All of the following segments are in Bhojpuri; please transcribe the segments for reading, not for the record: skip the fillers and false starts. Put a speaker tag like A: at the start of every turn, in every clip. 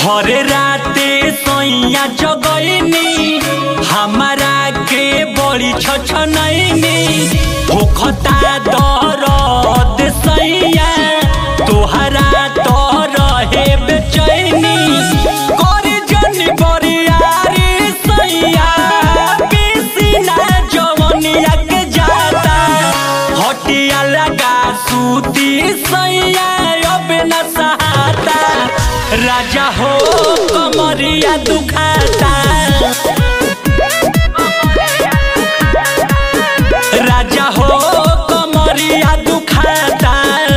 A: हरे राते सोइया जगईनी हमारा के बड़ी छछनईनी भूखता दर्द सैया तोहरा तो रहे बेचैनी करी जनी बरियारी सैया बिसिना जवनिया के जाता हटिया लगा सूती सैया अब न सहाता राजा हो कमरिया दुखाता राजा हो कमरिया दुखाता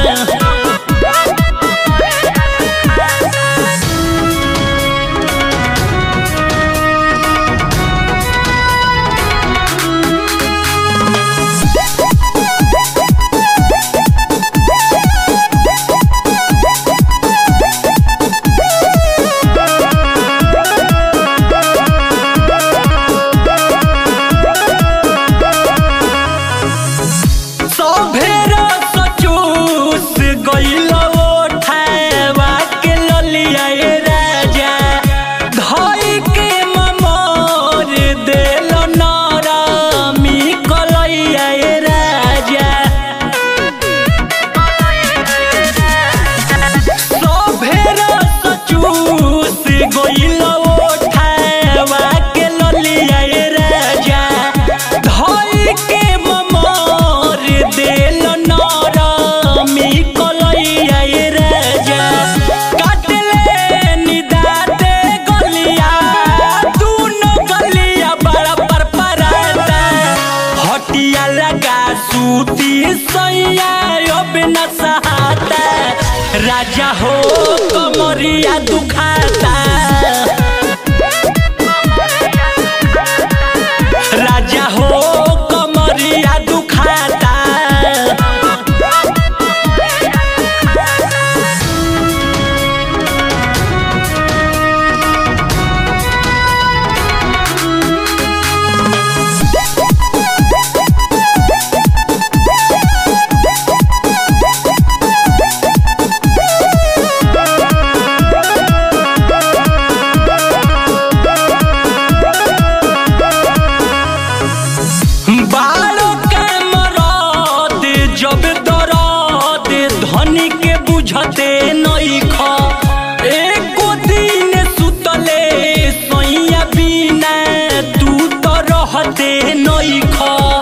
A: सूती सैया अब न सहाता राजा हो कमरिया दुखाता राजा हो कमरिया दुखाता बुझते नइख एको दिन सुतले सैया बिना तू तो रहते नइख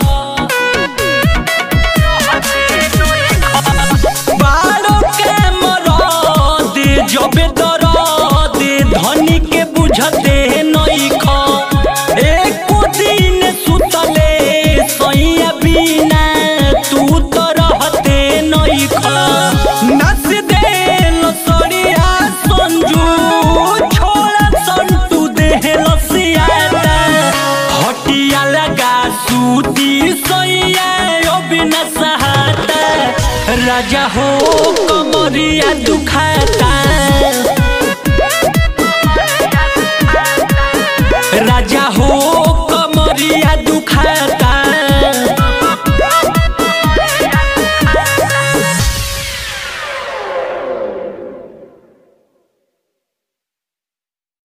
A: बारो के मरद जब दर्द धनी के बुझते नइख एको दिन सुतले सैया बिना तू तो रहते नइख सूती सैया अब न सहाता राजा हो कमरिया दुखाता।